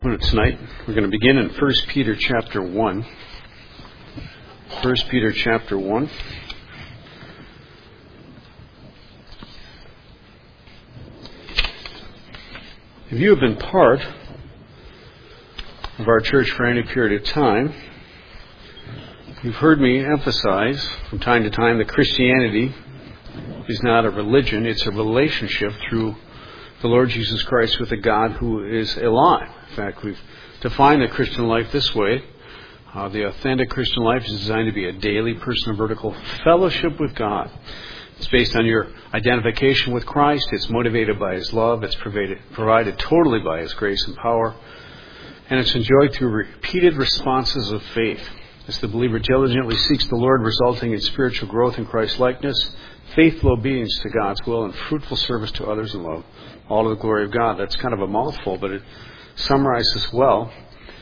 Tonight we're going to begin in 1 Peter chapter 1. 1 Peter chapter 1. If you have been part of our church for any period of time, you've heard me emphasize from time to time that Christianity is not a religion, it's a relationship through the Lord Jesus Christ with a God who is alive. In fact, we've defined the Christian life this way. The authentic Christian life is designed to be a daily, personal, vertical fellowship with God. It's based on your identification with Christ. It's motivated by His love. It's provided totally by His grace and power. And it's enjoyed through repeated responses of faith. As the believer diligently seeks the Lord, resulting in spiritual growth in Christ's likeness, faithful obedience to God's will, and fruitful service to others in love, all to the glory of God. That's kind of a mouthful, but it summarizes well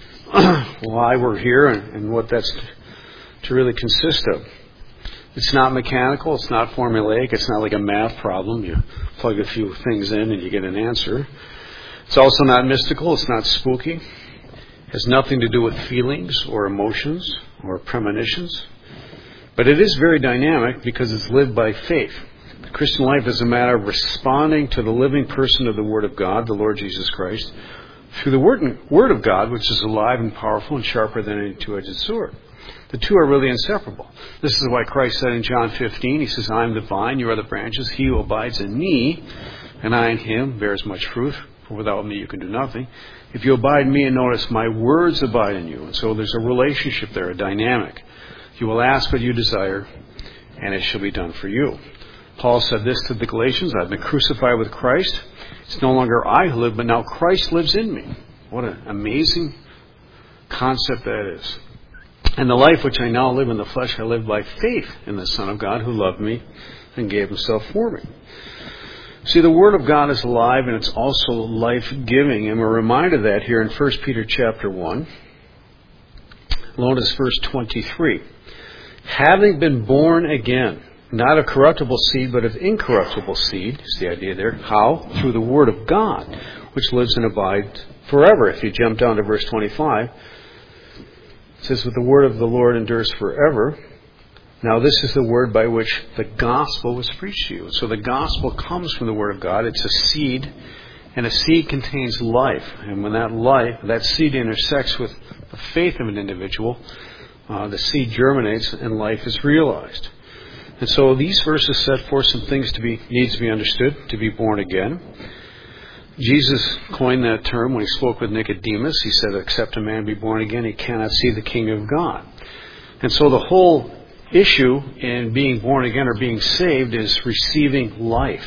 why we're here and what that's to really consist of. It's not mechanical, it's not formulaic, it's not like a math problem. You plug a few things in and you get an answer. It's also not mystical, it's not spooky. It has nothing to do with feelings or emotions or premonitions. But it is very dynamic because it's lived by faith. The Christian life is a matter of responding to the living person of the Word of God, the Lord Jesus Christ, through the Word of God, which is alive and powerful and sharper than any two-edged sword. The two are really inseparable. This is why Christ said in John 15, He says, I am the vine, you are the branches. He who abides in me, and I in him, bears much fruit. For without me you can do nothing. If you abide in me, and notice, my words abide in you. And so there's a relationship there, a dynamic. You will ask what you desire, and it shall be done for you. Paul said this to the Galatians, I've been crucified with Christ. It's no longer I who live, but now Christ lives in me. What an amazing concept that is. And the life which I now live in the flesh, I live by faith in the Son of God who loved me and gave Himself for me. See, the Word of God is alive and it's also life-giving. And we're reminded of that here in 1 Peter chapter 1. Notice verse 23. Having been born again, not of corruptible seed, but of incorruptible seed, is the idea there. How? Through the Word of God, which lives and abides forever. If you jump down to verse 25, it says, but the word of the Lord endures forever. Now this is the word by which the gospel was preached to you. So the gospel comes from the Word of God. It's a seed, and a seed contains life. And when that seed intersects with the faith of an individual, the seed germinates and life is realized. And so these verses set forth some things needs to be understood, to be born again. Jesus coined that term when He spoke with Nicodemus. He said, except a man be born again, he cannot see the kingdom of God. And so the whole issue in being born again or being saved is receiving life.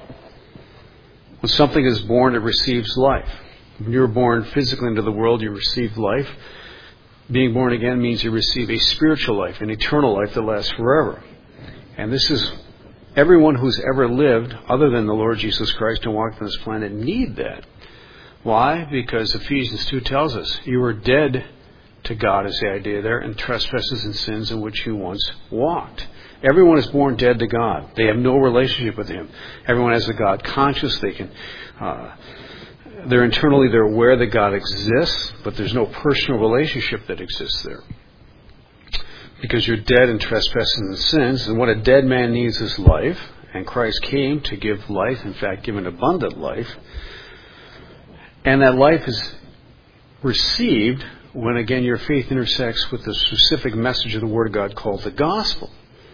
When something is born, it receives life. When you're born physically into the world, you receive life. Being born again means you receive a spiritual life, an eternal life that lasts forever. And this is everyone who's ever lived, other than the Lord Jesus Christ and walked on this planet, need that. Why? Because Ephesians 2 tells us, you were dead to God, is the idea there, and trespasses and sins in which you once walked. Everyone is born dead to God. They have no relationship with Him. Everyone has a God conscious. They're aware that God exists, but there's no personal relationship that exists there. Because you're dead in trespasses and sins, and what a dead man needs is life, and Christ came to give life, in fact, give an abundant life. And that life is received when, again, your faith intersects with the specific message of the Word of God called the gospel.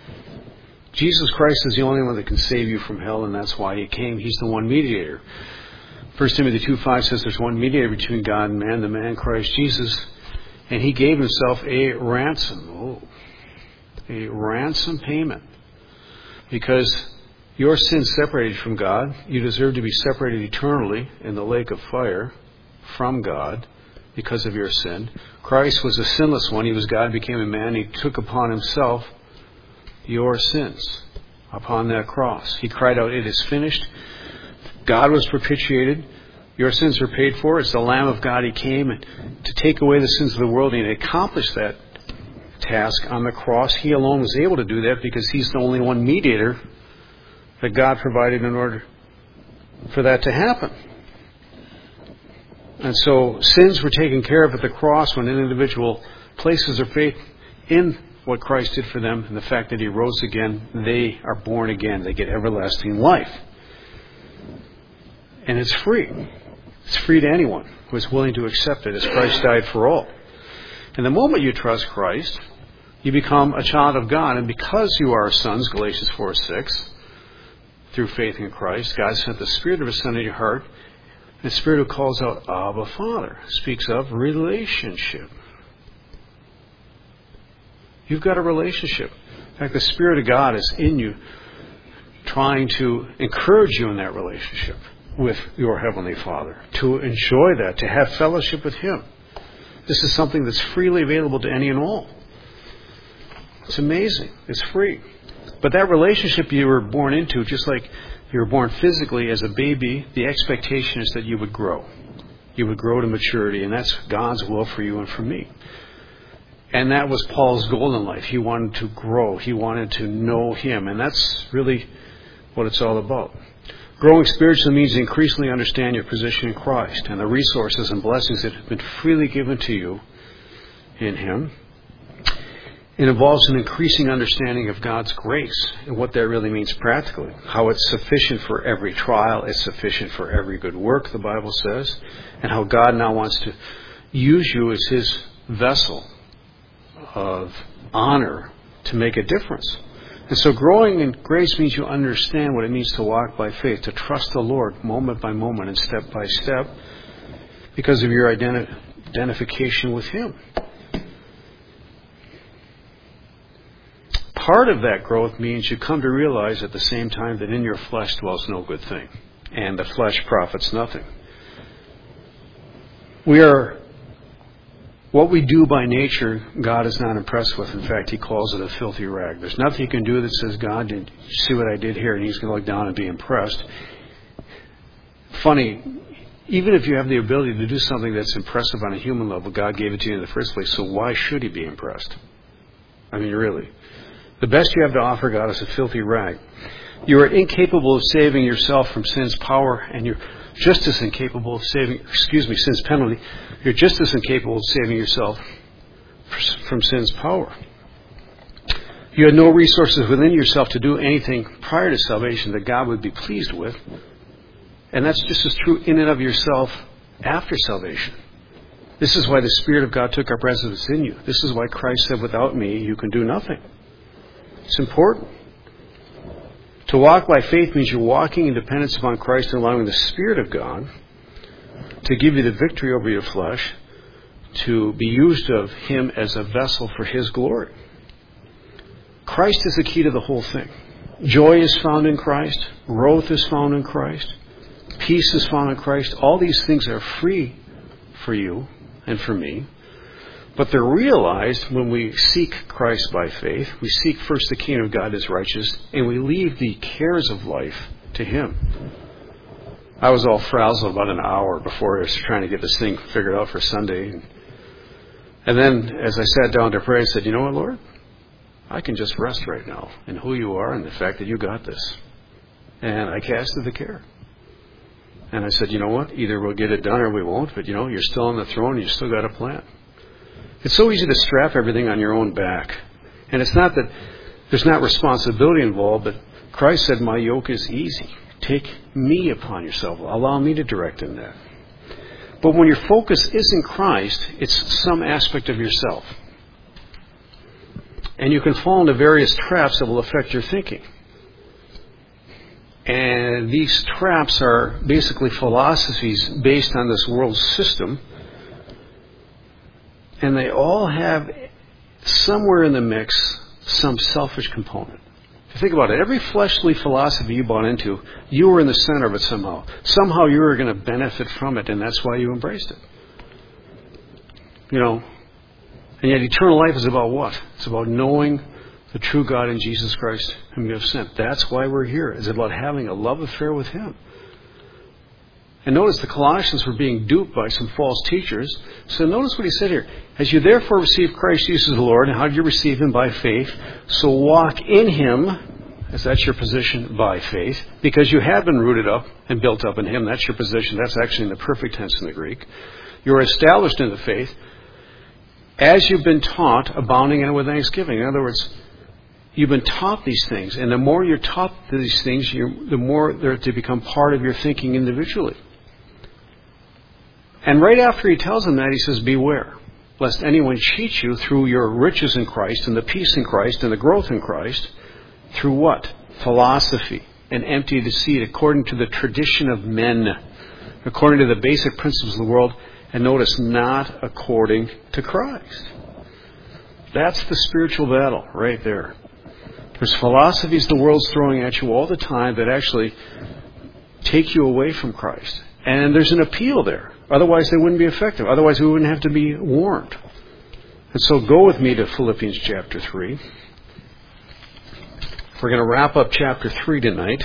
Jesus Christ is the only one that can save you from hell, and that's why He came. He's the one mediator. 1 Timothy 2:5 says there's one mediator between God and man, the man Christ Jesus, and He gave Himself a ransom. A ransom payment. Because your sin separated from God, you deserve to be separated eternally in the lake of fire from God because of your sin. Christ was a sinless one. He was God, became a man. He took upon Himself your sins upon that cross. He cried out, it is finished. God was propitiated. Your sins are paid for. It's the Lamb of God. He came to take away the sins of the world, and He accomplished that task on the cross. He alone was able to do that because He's the only one mediator that God provided in order for that to happen. And so sins were taken care of at the cross when an individual places their faith in what Christ did for them and the fact that He rose again. They are born again. They get everlasting life. And it's free. It's free to anyone who is willing to accept it, as Christ died for all. And the moment you trust Christ, you become a child of God. And because you are sons, Galatians 4:6, through faith in Christ, God sent the Spirit of His Son in your heart. The Spirit who calls out, Abba, Father, speaks of relationship. You've got a relationship. In fact, the Spirit of God is in you, trying to encourage you in that relationship with your Heavenly Father, to enjoy that, to have fellowship with Him. This is something that's freely available to any and all. It's amazing. It's free. But that relationship you were born into, just like you were born physically as a baby, the expectation is that you would grow. You would grow to maturity, and that's God's will for you and for me. And that was Paul's goal in life. He wanted to grow. He wanted to know Him, and that's really what it's all about. Growing spiritually means increasingly understand your position in Christ and the resources and blessings that have been freely given to you in Him. It involves an increasing understanding of God's grace and what that really means practically. How it's sufficient for every trial, it's sufficient for every good work, the Bible says, and how God now wants to use you as His vessel of honor to make a difference. And so growing in grace means you understand what it means to walk by faith, to trust the Lord moment by moment and step by step because of your identification with Him. Part of that growth means you come to realize at the same time that in your flesh dwells no good thing, and the flesh profits nothing. What we do by nature, God is not impressed with. In fact, He calls it a filthy rag. There's nothing you can do that says, God, did you see what I did here? And He's going to look down and be impressed. Funny, even if you have the ability to do something that's impressive on a human level, God gave it to you in the first place, so why should He be impressed? I mean, really. The best you have to offer God is a filthy rag. You are incapable of saving yourself from sin's power, and you're just as incapable of sin's penalty. You're just as incapable of saving yourself from sin's power. You had no resources within yourself to do anything prior to salvation that God would be pleased with. And that's just as true in and of yourself after salvation. This is why the Spirit of God took up residence in you. This is why Christ said, without me, you can do nothing. It's important. To walk by faith means you're walking in dependence upon Christ and allowing the Spirit of God to give you the victory over your flesh, to be used of Him as a vessel for His glory. Christ is the key to the whole thing. Joy is found in Christ. Growth is found in Christ. Peace is found in Christ. All these things are free for you and for me. But they're realized when we seek Christ by faith. We seek first the kingdom of God, His righteousness, and we leave the cares of life to Him. I was all frazzled about an hour before I was trying to get this thing figured out for Sunday. And then as I sat down to pray, I said, you know what, Lord? I can just rest right now in who You are and the fact that You got this. And I casted the care. And I said, you know what? Either we'll get it done or we won't, but you're still on the throne and you still got a plan. It's so easy to strap everything on your own back. And it's not that there's not responsibility involved, but Christ said, my yoke is easy. Take me upon yourself. Allow me to direct in that. But when your focus is in Christ, it's some aspect of yourself. And you can fall into various traps that will affect your thinking. And these traps are basically philosophies based on this world system. And they all have, somewhere in the mix, some selfish component. If you think about it, every fleshly philosophy you bought into, you were in the center of it somehow. Somehow you were going to benefit from it, and that's why you embraced it. And yet eternal life is about what? It's about knowing the true God in Jesus Christ whom You have sent. That's why we're here. It's about having a love affair with Him. And notice the Colossians were being duped by some false teachers. So notice what he said here. As you therefore receive Christ Jesus the Lord, and how did you receive Him? By faith. So walk in Him. Is that your position? By faith. Because you have been rooted up and built up in Him. That's your position. That's actually in the perfect tense in the Greek. You're established in the faith as you've been taught, abounding in it with thanksgiving. In other words, you've been taught these things. And the more you're taught these things, the more they're to become part of your thinking individually. And right after he tells them that, he says, beware, lest anyone cheat you through your riches in Christ and the peace in Christ and the growth in Christ. Through what? Philosophy and empty deceit, according to the tradition of men, according to the basic principles of the world, and notice, not according to Christ. That's the spiritual battle right there. There's philosophies the world's throwing at you all the time that actually take you away from Christ. And there's an appeal there. Otherwise, they wouldn't be effective. Otherwise, we wouldn't have to be warned. And so go with me to Philippians chapter 3. We're going to wrap up chapter 3 tonight.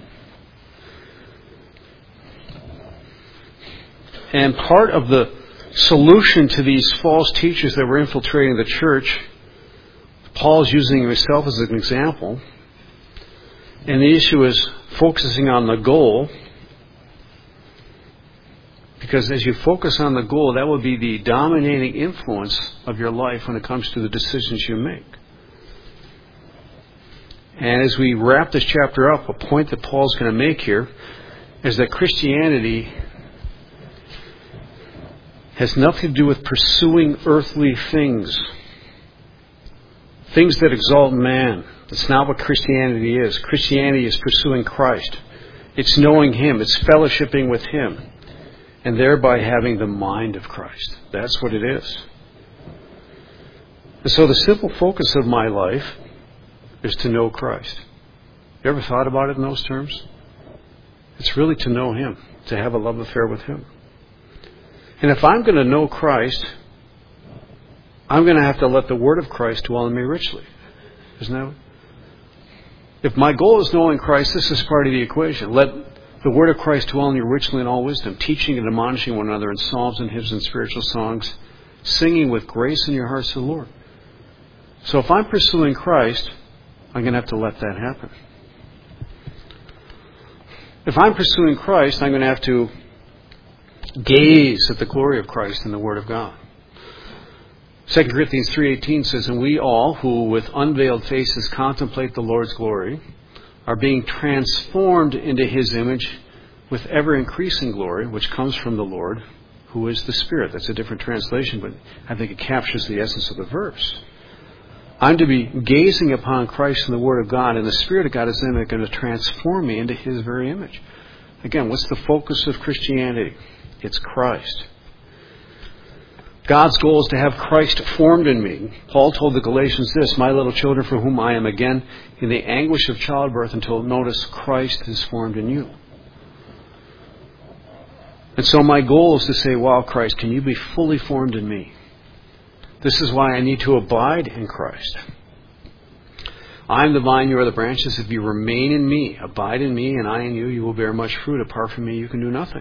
And part of the solution to these false teachers that were infiltrating the church, Paul's using himself as an example. And the issue is focusing on the goal. Because as you focus on the goal, that will be the dominating influence of your life when it comes to the decisions you make. And as we wrap this chapter up, a point that Paul's going to make here is that Christianity has nothing to do with pursuing earthly things. Things that exalt man. That's not what Christianity is. Christianity is pursuing Christ. It's knowing Him. It's fellowshipping with Him. And thereby having the mind of Christ. That's what it is. And so the simple focus of my life is to know Christ. You ever thought about it in those terms? It's really to know Him, to have a love affair with Him. And if I'm going to know Christ, I'm going to have to let the Word of Christ dwell in me richly. Isn't that? If my goal is knowing Christ, this is part of the equation. Let the Word of Christ dwell in you richly in all wisdom, teaching and admonishing one another in psalms and hymns and spiritual songs, singing with grace in your hearts to the Lord. So if I'm pursuing Christ, I'm going to have to let that happen. If I'm pursuing Christ, I'm going to have to gaze at the glory of Christ in the Word of God. 2 Corinthians 3:18 says, and we all who with unveiled faces contemplate the Lord's glory are being transformed into His image with ever-increasing glory, which comes from the Lord, who is the Spirit. That's a different translation, but I think it captures the essence of the verse. I'm to be gazing upon Christ in the Word of God, and the Spirit of God is then going to transform me into His very image. Again, what's the focus of Christianity? It's Christ. God's goal is to have Christ formed in me. Paul told the Galatians this, my little children, for whom I am again in the anguish of childbirth until, notice, Christ is formed in you. And so my goal is to say, wow, Christ, can you be fully formed in me? This is why I need to abide in Christ. I am the vine, you are the branches. If you remain in me, abide in me, and I in you, you will bear much fruit. Apart from me, you can do nothing.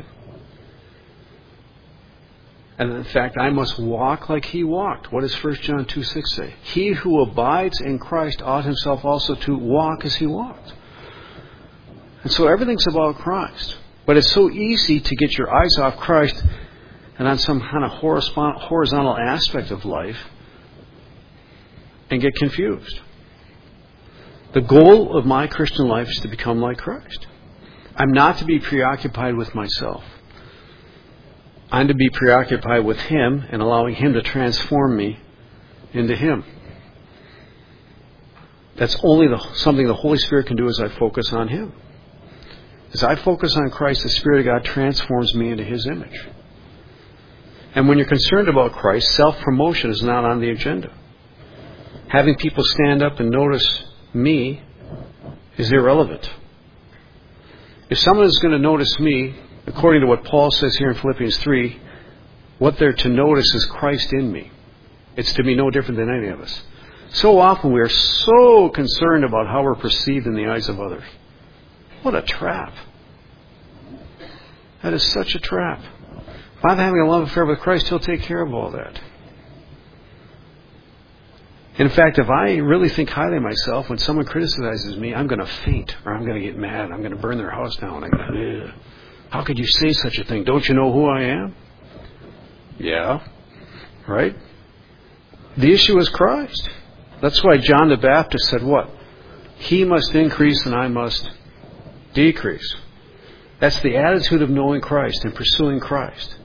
And in fact, I must walk like He walked. What does 1 John 2:6 say? He who abides in Christ ought himself also to walk as He walked. And so everything's about Christ. But it's so easy to get your eyes off Christ and on some kind of horizontal aspect of life and get confused. The goal of my Christian life is to become like Christ. I'm not to be preoccupied with myself. I'm to be preoccupied with Him and allowing Him to transform me into Him. That's only something the Holy Spirit can do as I focus on Him. As I focus on Christ, the Spirit of God transforms me into His image. And when you're concerned about Christ, self-promotion is not on the agenda. Having people stand up and notice me is irrelevant. If someone is going to notice me, according to what Paul says here in Philippians 3, what they're to notice is Christ in me. It's to be no different than any of us. So often we are so concerned about how we're perceived in the eyes of others. What a trap. That is such a trap. If I'm having a love affair with Christ, He'll take care of all that. In fact, if I really think highly of myself, when someone criticizes me, I'm going to faint, or I'm going to get mad. I'm going to burn their house down. I'm going to, how could you say such a thing? Don't you know who I am? Yeah. Right? The issue is Christ. That's why John the Baptist said what? He must increase and I must decrease. That's the attitude of knowing Christ and pursuing Christ.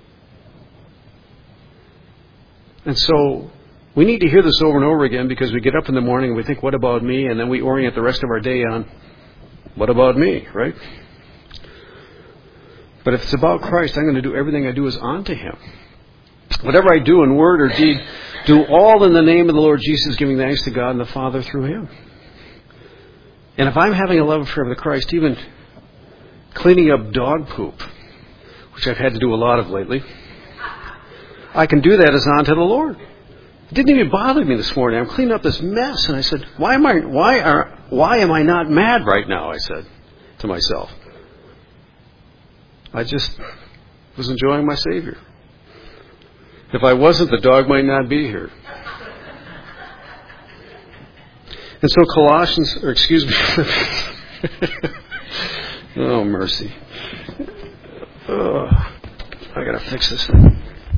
And so we need to hear this over and over again, because we get up in the morning and we think, what about me? And then we orient the rest of our day on, what about me? Right? But if it's about Christ, I'm going to do everything I do is unto Him. Whatever I do in word or deed, do all in the name of the Lord Jesus, giving thanks to God and the Father through Him. And if I'm having a love affair with Christ, even cleaning up dog poop, which I've had to do a lot of lately, I can do that as unto the Lord. It didn't even bother me this morning. I'm cleaning up this mess, and I said, why am I not mad right now? I said to myself. I just was enjoying my Savior. If I wasn't, the dog might not be here. And so oh, mercy. Oh, I got to fix this thing.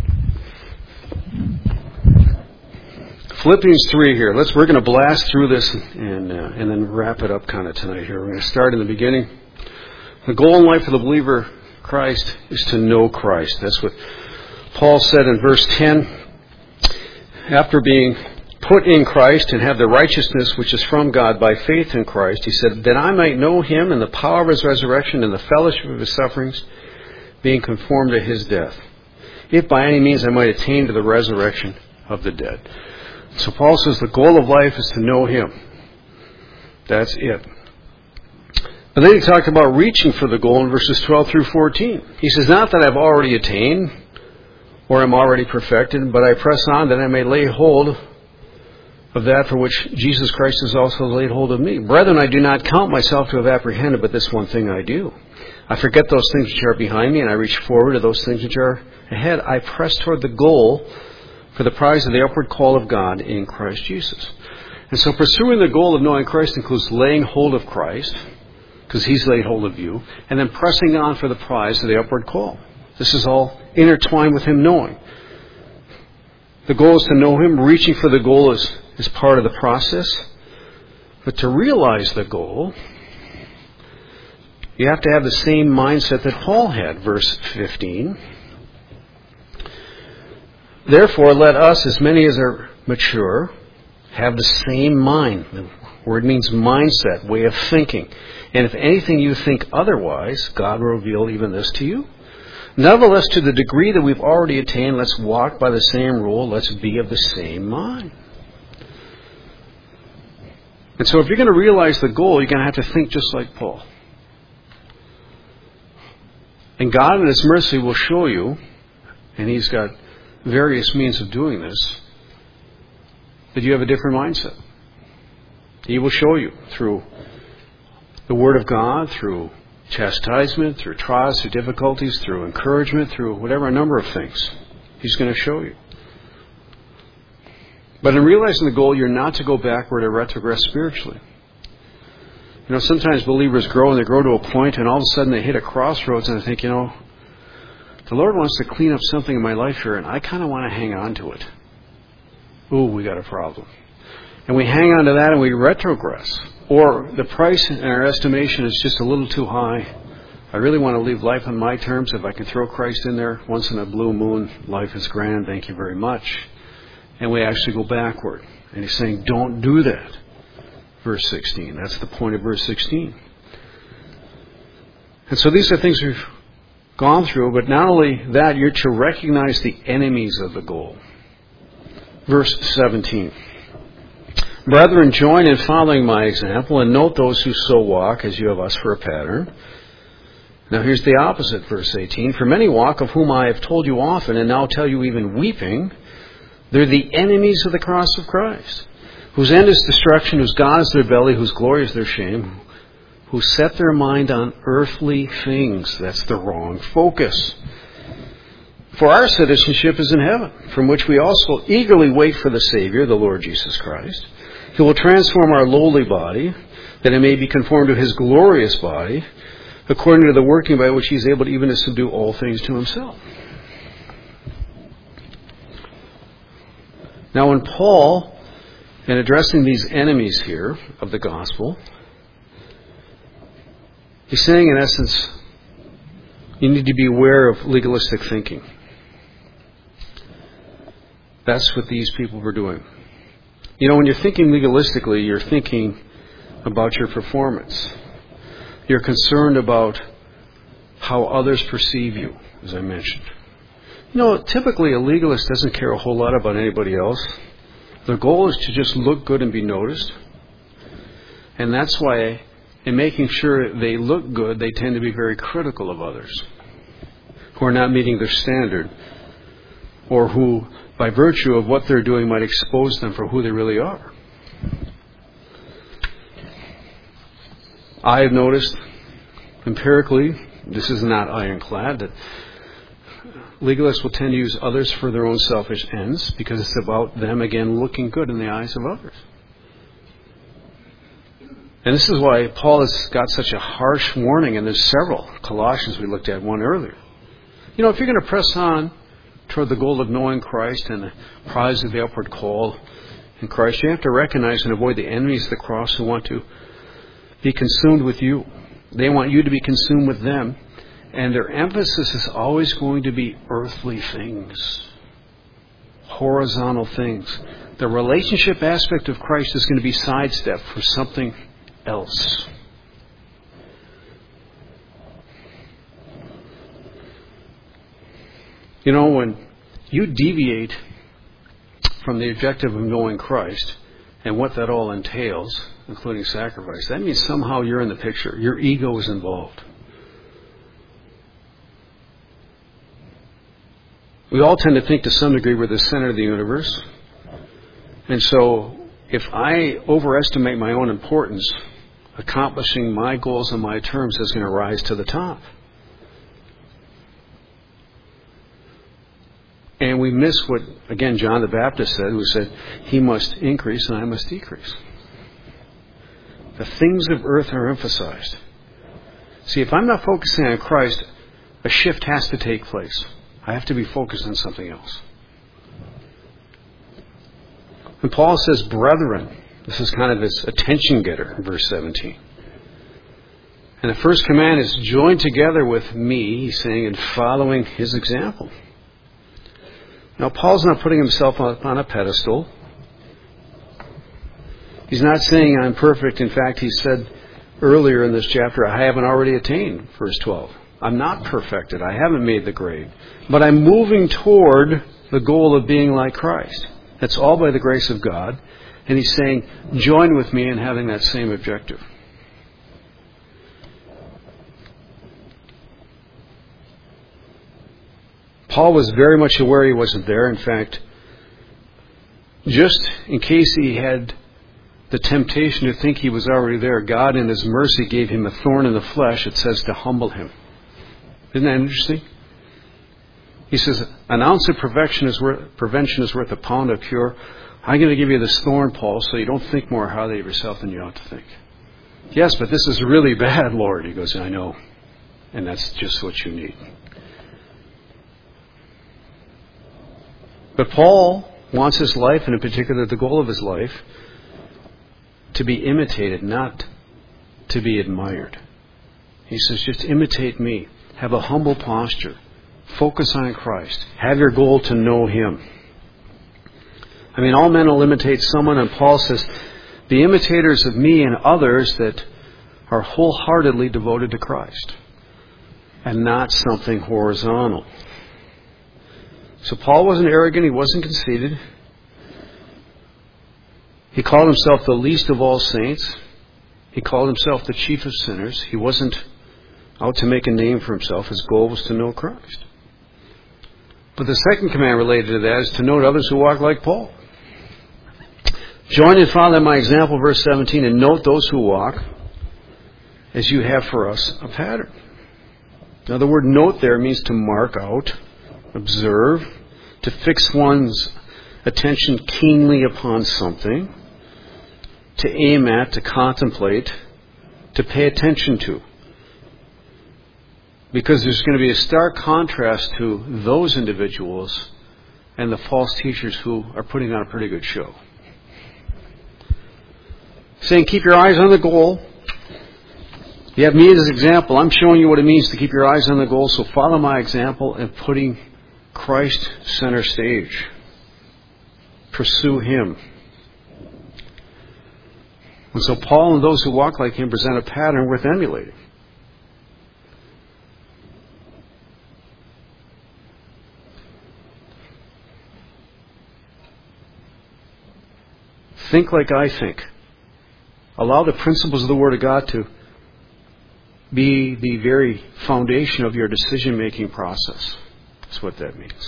Philippians 3 here. We're going to blast through this and then wrap it up kind of tonight here. We're going to start in the beginning. The goal in life for the believer Christ is to know Christ. That's what Paul said in verse 10. After being put in Christ and have the righteousness which is from God by faith in Christ, he said, that I might know Him and the power of His resurrection and the fellowship of His sufferings, being conformed to His death, if by any means I might attain to the resurrection of the dead. So Paul says the goal of life is to know Him. That's it. But then he talked about reaching for the goal in verses 12 through 14. He says, not that I've already attained or am already perfected, but I press on that I may lay hold of that for which Jesus Christ has also laid hold of me. Brethren, I do not count myself to have apprehended, but this one thing I do. I forget those things which are behind me, and I reach forward to those things which are ahead. I press toward the goal for the prize of the upward call of God in Christ Jesus. And so pursuing the goal of knowing Christ includes laying hold of Christ, because He's laid hold of you, and then pressing on for the prize of the upward call. This is all intertwined with Him knowing. The goal is to know Him. Reaching for the goal is part of the process. But to realize the goal, you have to have the same mindset that Paul had, verse 15. Therefore, let us, as many as are mature, have the same mind. The word means mindset, way of thinking. And if anything you think otherwise, God will reveal even this to you. Nevertheless, to the degree that we've already attained, let's walk by the same rule. Let's be of the same mind. And so if you're going to realize the goal, you're going to have to think just like Paul. And God in His mercy will show you, and He's got various means of doing this, that you have a different mindset. He will show you through the Word of God, through chastisement, through trials, through difficulties, through encouragement, through whatever, a number of things. He's going to show you. But in realizing the goal, you're not to go backward or retrogress spiritually. You know, sometimes believers grow and they grow to a point and all of a sudden they hit a crossroads and they think, the Lord wants to clean up something in my life here and I kind of want to hang on to it. Ooh, we got a problem. And we hang on to that and we retrogress. Or the price in our estimation is just a little too high. I really want to live life on my terms. If I can throw Christ in there once in a blue moon, life is grand. Thank you very much. And we actually go backward. And He's saying, don't do that. Verse 16. That's the point of verse 16. And so these are things we've gone through. But not only that, you're to recognize the enemies of the goal. Verse 17. Brethren, join in following my example and note those who so walk as you have us for a pattern. Now here's the opposite, verse 18. For many walk, of whom I have told you often, and now tell you even weeping, they're the enemies of the cross of Christ, whose end is destruction, whose God is their belly, whose glory is their shame, who set their mind on earthly things. That's the wrong focus. For our citizenship is in heaven, from which we also eagerly wait for the Savior, the Lord Jesus Christ, who will transform our lowly body, that it may be conformed to His glorious body, according to the working by which He is able even to subdue all things to Himself. Now, when Paul, in addressing these enemies here of the gospel, he's saying, in essence, you need to be aware of legalistic thinking. That's what these people were doing. You know, when you're thinking legalistically, you're thinking about your performance. You're concerned about how others perceive you, as I mentioned. You know, typically a legalist doesn't care a whole lot about anybody else. Their goal is to just look good and be noticed. And that's why, in making sure they look good, they tend to be very critical of others who are not meeting their standard, or who, by virtue of what they're doing, might expose them for who they really are. I have noticed empirically, this is not ironclad, that legalists will tend to use others for their own selfish ends, because it's about them, again, looking good in the eyes of others. And this is why Paul has got such a harsh warning, and there's several. Colossians, we looked at one earlier. You know, if you're going to press on toward the goal of knowing Christ and the prize of the upward call in Christ, you have to recognize and avoid the enemies of the cross who want to be consumed with you. They want you to be consumed with them, and their emphasis is always going to be earthly things, horizontal things. The relationship aspect of Christ is going to be sidestepped for something else. You know, when you deviate from the objective of knowing Christ and what that all entails, including sacrifice, that means somehow you're in the picture. Your ego is involved. We all tend to think to some degree we're the center of the universe. And so if I overestimate my own importance, accomplishing my goals on my terms is going to rise to the top. And we miss what, again, John the Baptist said, who said, He must increase and I must decrease. The things of earth are emphasized. See, if I'm not focusing on Christ, a shift has to take place. I have to be focused on something else. And Paul says, brethren, this is kind of his attention getter in verse 17. And the first command is join together with me, he's saying, in following his example. Now, Paul's not putting himself on a pedestal. He's not saying I'm perfect. In fact, he said earlier in this chapter, I haven't already attained, verse 12. I'm not perfected. I haven't made the grade. But I'm moving toward the goal of being like Christ. That's all by the grace of God. And he's saying, join with me in having that same objective. Paul was very much aware he wasn't there. In fact, just in case he had the temptation to think he was already there, God in His mercy gave him a thorn in the flesh, it says, to humble him. Isn't that interesting? He says, an ounce of prevention is worth a pound of cure. I'm going to give you this thorn, Paul, so you don't think more highly of yourself than you ought to think. Yes, but this is really bad, Lord. He goes, I know. And that's just what you need. But Paul wants his life, and in particular the goal of his life, to be imitated, not to be admired. He says, just imitate me. Have a humble posture. Focus on Christ. Have your goal to know Him. I mean, all men will imitate someone, and Paul says, be imitators of me and others that are wholeheartedly devoted to Christ, and not something horizontal. So Paul wasn't arrogant, he wasn't conceited. He called himself the least of all saints. He called himself the chief of sinners. He wasn't out to make a name for himself. His goal was to know Christ. But the second command related to that is to note others who walk like Paul. Join and follow my example, verse 17, and note those who walk as you have for us a pattern. Now the word note there means to mark out, observe, to fix one's attention keenly upon something, to aim at, to contemplate, to pay attention to. Because there's going to be a stark contrast to those individuals and the false teachers who are putting on a pretty good show. Saying, keep your eyes on the goal. You have me as an example. I'm showing you what it means to keep your eyes on the goal, so follow my example in putting Christ center stage. Pursue Him. And so Paul and those who walk like him present a pattern worth emulating. Think like I think. Allow the principles of the Word of God to be the very foundation of your decision-making process. That's what that means.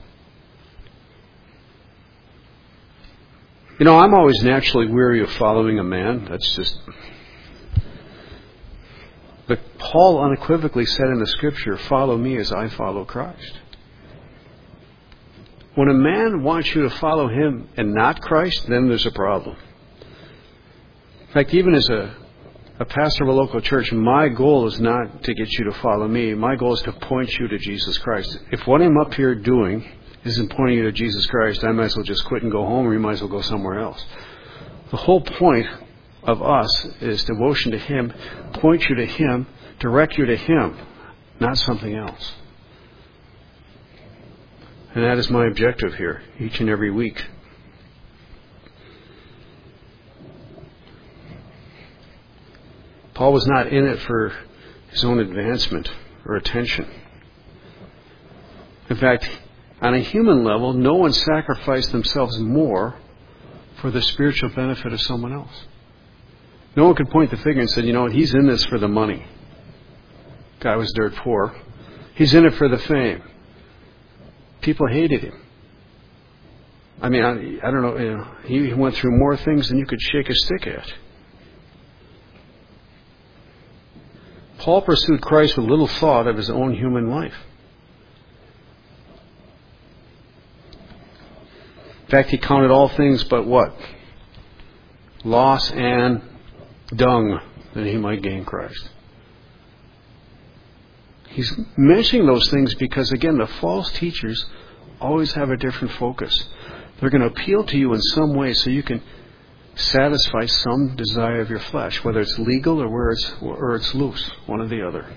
You know, I'm always naturally weary of following a man. That's just... But Paul unequivocally said in the Scripture, follow me as I follow Christ. When a man wants you to follow him and not Christ, then there's a problem. In fact, even as a pastor of a local church, my goal is not to get you to follow me. My goal is to point you to Jesus Christ. If what I'm up here doing isn't pointing you to Jesus Christ, I might as well just quit and go home, or you might as well go somewhere else. The whole point of us is devotion to Him, point you to Him, direct you to Him, not something else. And that is my objective here, each and every week. Paul was not in it for his own advancement or attention. In fact, on a human level, no one sacrificed themselves more for the spiritual benefit of someone else. No one could point the finger and say, you know what, he's in this for the money. Guy was dirt poor. He's in it for the fame. People hated him. I mean, I don't know, he went through more things than you could shake a stick at. Paul pursued Christ with little thought of his own human life. In fact, he counted all things but what? Loss and dung, that he might gain Christ. He's mentioning those things because, again, the false teachers always have a different focus. They're going to appeal to you in some way so you can satisfy some desire of your flesh, whether it's legal or it's loose, one or the other.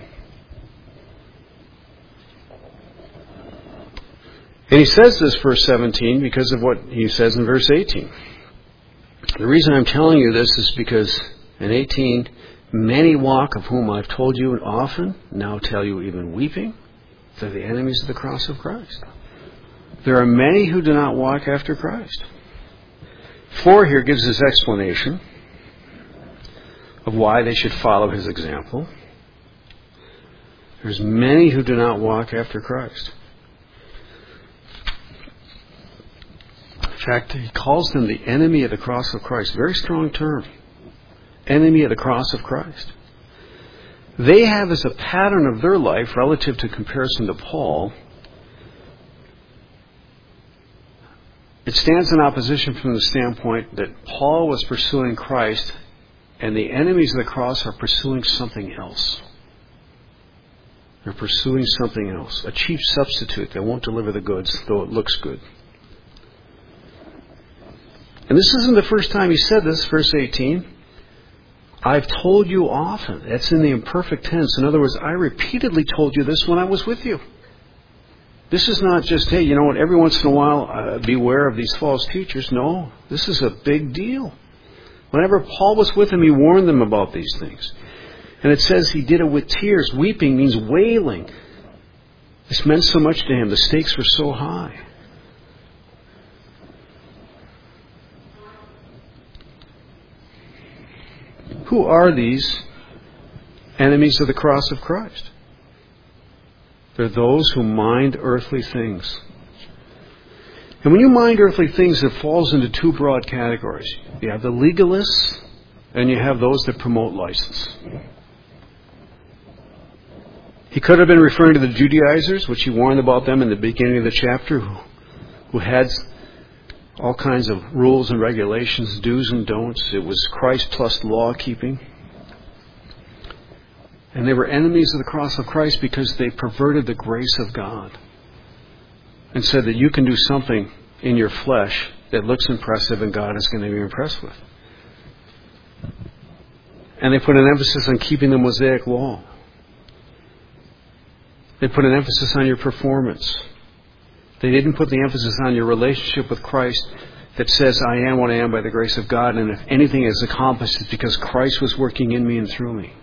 And he says this, verse 17, because of what he says in verse 18. The reason I'm telling you this is because in 18, many walk, of whom I've told you often, now tell you even weeping, they're the enemies of the cross of Christ. There are many who do not walk after Christ. 4 here gives his explanation of why they should follow his example. There's many who do not walk after Christ. In fact, he calls them the enemy of the cross of Christ. Very strong term. Enemy of the cross of Christ. They have as a pattern of their life relative to comparison to Paul, it stands in opposition from the standpoint that Paul was pursuing Christ and the enemies of the cross are pursuing something else. They're pursuing something else. A cheap substitute that won't deliver the goods, though it looks good. And this isn't the first time he said this, verse 18. I've told you often. That's in the imperfect tense. In other words, I repeatedly told you this when I was with you. This is not just, hey, you know what, every once in a while, beware of these false teachers. No, this is a big deal. Whenever Paul was with them, he warned them about these things. And it says he did it with tears. Weeping means wailing. This meant so much to him. The stakes were so high. Who are these enemies of the cross of Christ? They're those who mind earthly things. And when you mind earthly things, it falls into 2 broad categories. You have the legalists, and you have those that promote license. He could have been referring to the Judaizers, which he warned about them in the beginning of the chapter, who had all kinds of rules and regulations, do's and don'ts. It was Christ plus law keeping. And they were enemies of the cross of Christ because they perverted the grace of God and said that you can do something in your flesh that looks impressive and God is going to be impressed with. And they put an emphasis on keeping the Mosaic law. They put an emphasis on your performance. They didn't put the emphasis on your relationship with Christ that says, I am what I am by the grace of God, and if anything is accomplished, it's because Christ was working in me and through me.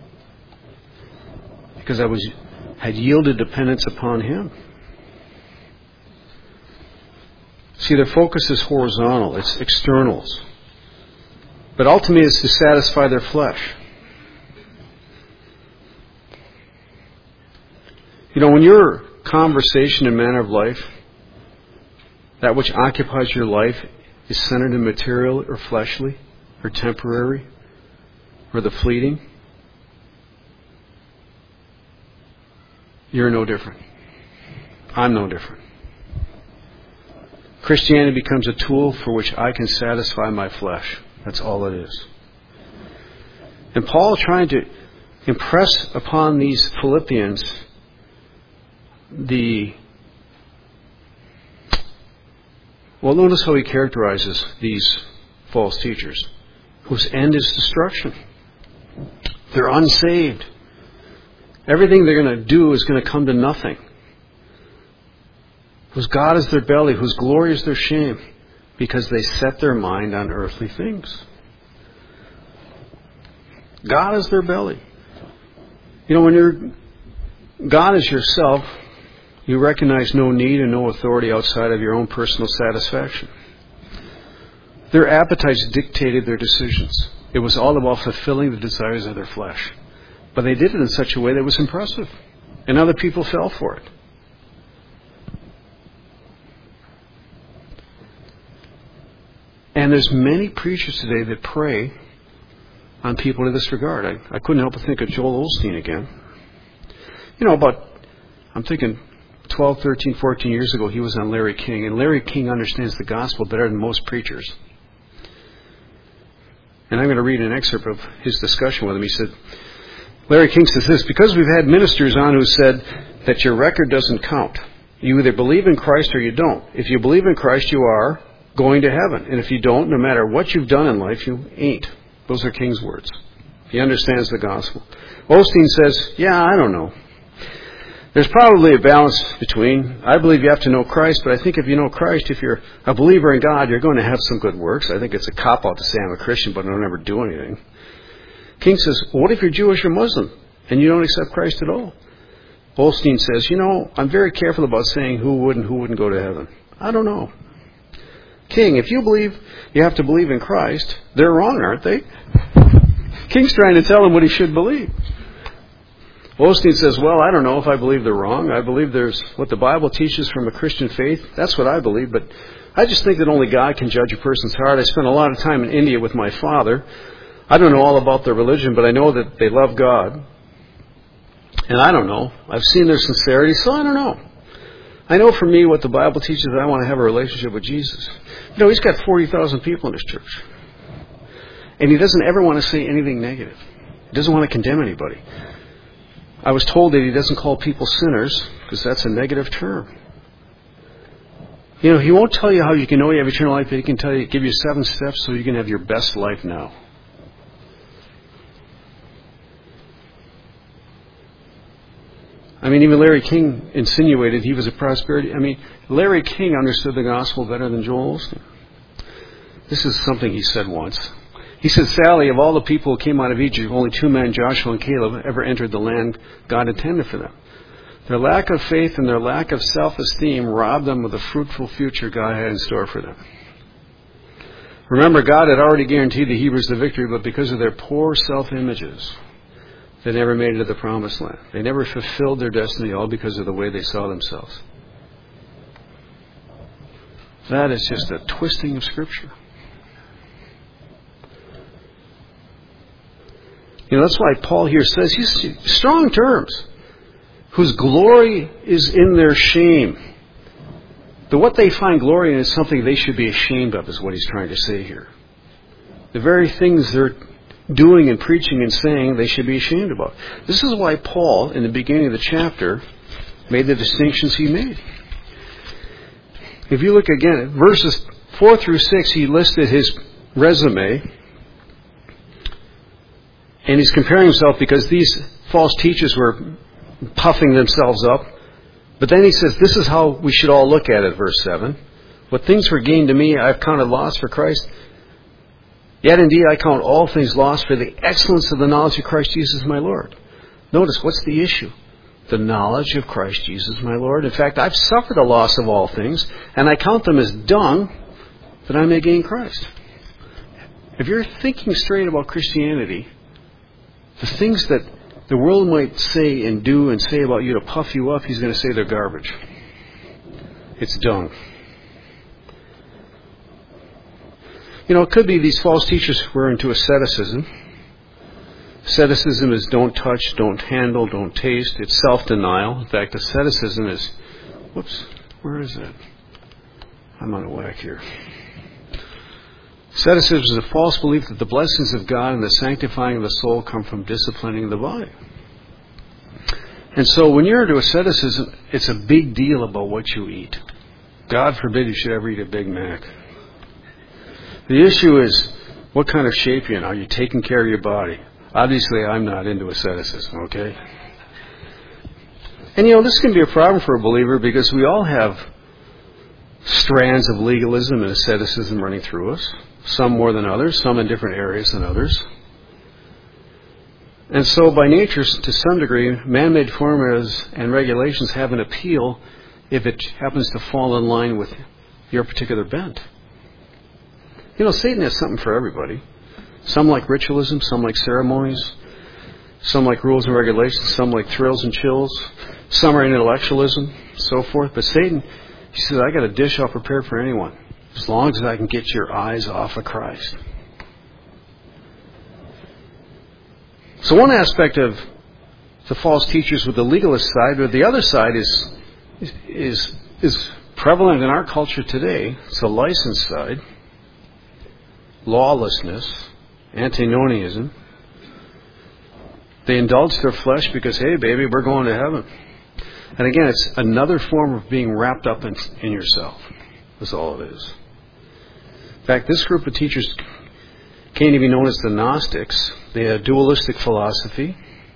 Because I had yielded dependence upon Him. See, their focus is horizontal. It's externals. But ultimately it's to satisfy their flesh. You know, when your conversation and manner of life, that which occupies your life, is centered in material or fleshly or temporary or the fleeting, you're no different. I'm no different. Christianity becomes a tool for which I can satisfy my flesh. That's all it is. And Paul trying to impress upon these Philippians notice how he characterizes these false teachers, whose end is destruction. They're unsaved. Everything they're going to do is going to come to nothing. Whose God is their belly, whose glory is their shame, because they set their mind on earthly things. God is their belly. You know, when God is yourself, you recognize no need and no authority outside of your own personal satisfaction. Their appetites dictated their decisions. It was all about fulfilling the desires of their flesh. But they did it in such a way that was impressive. And other people fell for it. And there's many preachers today that prey on people to this regard. I couldn't help but think of Joel Osteen again. You know, I'm thinking 12, 13, 14 years ago, he was on Larry King. And Larry King understands the gospel better than most preachers. And I'm going to read an excerpt of his discussion with him. He said, Larry King says this, because we've had ministers on who said that your record doesn't count. You either believe in Christ or you don't. If you believe in Christ, you are going to heaven. And if you don't, no matter what you've done in life, you ain't. Those are King's words. He understands the gospel. Osteen says, I don't know. There's probably a balance between, I believe you have to know Christ, but I think if you know Christ, if you're a believer in God, you're going to have some good works. I think it's a cop-out to say I'm a Christian, but I don't ever do anything. King says, what if you're Jewish or Muslim and you don't accept Christ at all? Osteen says, I'm very careful about saying who would and who wouldn't go to heaven. I don't know. King, if you believe you have to believe in Christ, they're wrong, aren't they? King's trying to tell him what he should believe. Osteen says, I don't know if I believe they're wrong. I believe there's what the Bible teaches from a Christian faith. That's what I believe, but I just think that only God can judge a person's heart. I spent a lot of time in India with my father. I don't know all about their religion, but I know that they love God. And I don't know. I've seen their sincerity, so I don't know. I know for me what the Bible teaches, that I want to have a relationship with Jesus. He's got 40,000 people in his church. And he doesn't ever want to say anything negative. He doesn't want to condemn anybody. I was told that he doesn't call people sinners because that's a negative term. He won't tell you how you can know you have eternal life, but he can give you 7 steps so you can have your best life now. Even Larry King insinuated he was a prosperity. Larry King understood the gospel better than Joel Osteen. This is something he said once. He said, Sally, of all the people who came out of Egypt, only 2 men, Joshua and Caleb, ever entered the land God intended for them. Their lack of faith and their lack of self-esteem robbed them of the fruitful future God had in store for them. Remember, God had already guaranteed the Hebrews the victory, but because of their poor self-images, they never made it to the promised land. They never fulfilled their destiny, all because of the way they saw themselves. That is just a twisting of Scripture. That's why Paul here says, he's strong terms. whose glory is in their shame. But what they find glory in is something they should be ashamed of, is what he's trying to say here. The very things they're doing and preaching and saying they should be ashamed about. This is why Paul, in the beginning of the chapter, made the distinctions he made. If you look again at verses 4 through 6, he listed his resume. And he's comparing himself because these false teachers were puffing themselves up. But then he says, this is how we should all look at it, verse 7. What things were gained to me, I've counted loss for Christ. Yet indeed I count all things lost for the excellence of the knowledge of Christ Jesus my Lord. Notice, what's the issue? The knowledge of Christ Jesus my Lord. In fact, I've suffered the loss of all things, and I count them as dung, that I may gain Christ. If you're thinking straight about Christianity, the things that the world might say and do and say about you to puff you up, he's going to say they're garbage. It's dung. You know, it could be these false teachers were into asceticism. Asceticism is don't touch, don't handle, don't taste. It's self-denial. In fact, asceticism is... Whoops, where is that? I'm on a whack here. Asceticism is a false belief that the blessings of God and the sanctifying of the soul come from disciplining the body. And so when you're into asceticism, it's a big deal about what you eat. God forbid you should ever eat a Big Mac. The issue is what kind of shape you're in. Are you taking care of your body? Obviously, I'm not into asceticism, okay? And this can be a problem for a believer because we all have strands of legalism and asceticism running through us. Some more than others, some in different areas than others. And so by nature, to some degree, man-made formulas and regulations have an appeal if it happens to fall in line with your particular bent. Satan has something for everybody. Some like ritualism, some like ceremonies, some like rules and regulations, some like thrills and chills, some are intellectualism, so forth. But Satan, he says, I got a dish I'll prepare for anyone, as long as I can get your eyes off of Christ. So one aspect of the false teachers with the legalist side, or the other side is prevalent in our culture today. It's the license side. Lawlessness, antinomianism. They indulge their flesh because, hey, baby, we're going to heaven. And again, it's another form of being wrapped up in yourself. That's all it is. In fact, this group of teachers came to be known as the Gnostics. They had a dualistic philosophy.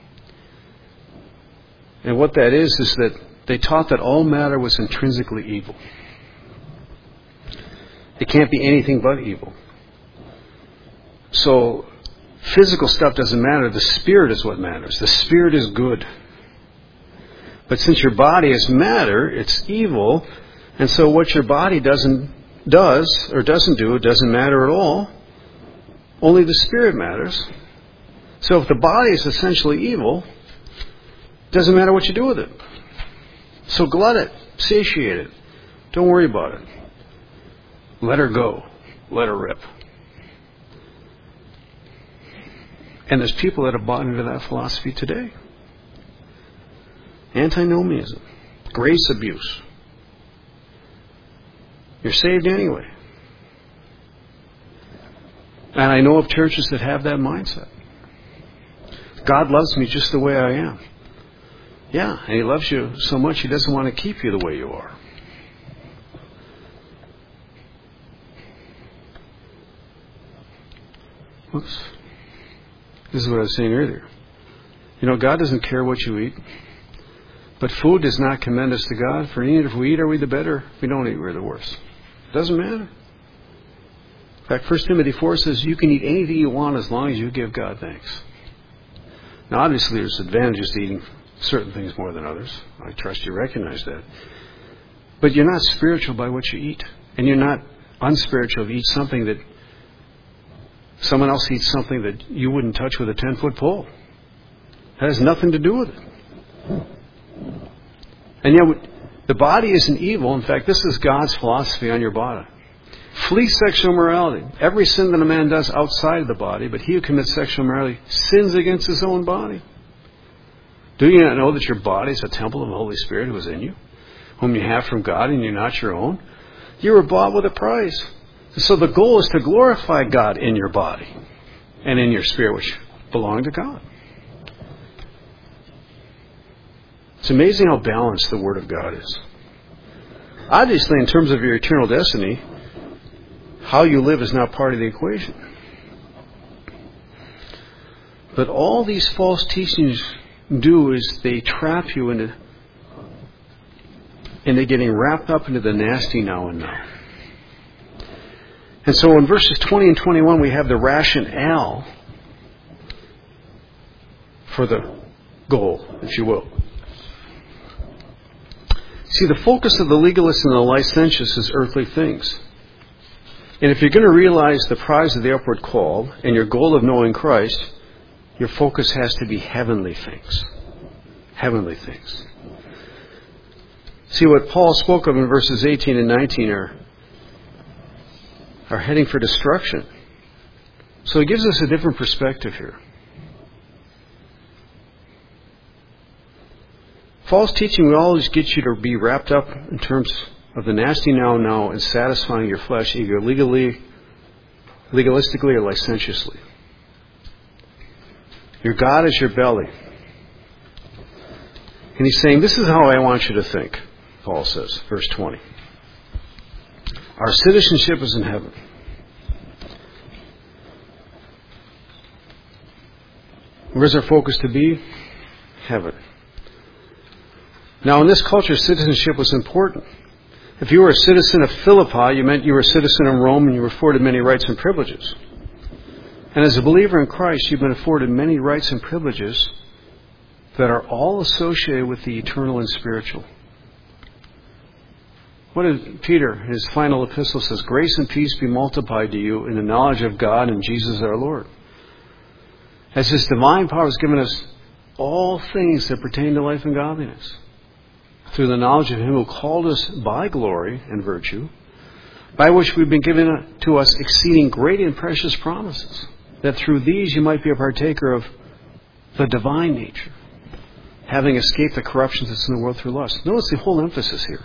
And what that is that they taught that all matter was intrinsically evil. It can't be anything but evil. So physical stuff doesn't matter. The spirit is what matters. The spirit is good. But since your body is matter, it's evil. And so what your body does or doesn't do, it doesn't matter at all. Only the spirit matters. So if the body is essentially evil, it doesn't matter what you do with it. So glut it. Satiate it. Don't worry about it. Let her go. Let her rip. And there's people that have bought into that philosophy today. Antinomianism. Grace abuse. You're saved anyway. And I know of churches that have that mindset. God loves me just the way I am. Yeah, and He loves you so much He doesn't want to keep you the way you are. Whoops. This is what I was saying earlier. God doesn't care what you eat. But food does not commend us to God. For even if we eat, are we the better? If we don't eat, we're the worse. It doesn't matter. In fact, 1 Timothy 4 says you can eat anything you want as long as you give God thanks. Now, obviously, there's advantages to eating certain things more than others. I trust you recognize that. But you're not spiritual by what you eat. And you're not unspiritual if you eat something that someone else eats something that you wouldn't touch with a 10-foot pole. That has nothing to do with it. And yet, the body isn't evil. In fact, this is God's philosophy on your body. Flee sexual immorality. Every sin that a man does outside of the body, but he who commits sexual immorality sins against his own body. Do you not know that your body is a temple of the Holy Spirit who is in you, whom you have from God, and you're not your own? You were bought with a price. So the goal is to glorify God in your body and in your spirit, which belong to God. It's amazing how balanced the Word of God is. Obviously, in terms of your eternal destiny, how you live is not part of the equation. But all these false teachings do is they trap you into getting wrapped up into the nasty now and now. And so in verses 20 and 21, we have the rationale for the goal, if you will. See, the focus of the legalist and the licentious is earthly things. And if you're going to realize the prize of the upward call and your goal of knowing Christ, your focus has to be heavenly things. Heavenly things. See, what Paul spoke of in verses 18 and 19 are heading for destruction. So it gives us a different perspective here. False teaching will always get you to be wrapped up in terms of the nasty now and satisfying your flesh either legalistically or licentiously. Your God is your belly. And he's saying, this is how I want you to think, Paul says, verse 20. Our citizenship is in heaven. Where's our focus to be? Heaven. Now, in this culture, citizenship was important. If you were a citizen of Philippi, you meant you were a citizen of Rome and you were afforded many rights and privileges. And as a believer in Christ, you've been afforded many rights and privileges that are all associated with the eternal and spiritual. What did Peter, in his final epistle, says? Grace and peace be multiplied to you in the knowledge of God and Jesus our Lord. As His divine power has given us all things that pertain to life and godliness, through the knowledge of Him who called us by glory and virtue, by which we've been given to us exceeding great and precious promises, that through these you might be a partaker of the divine nature, having escaped the corruption that's in the world through lust. Notice the whole emphasis here.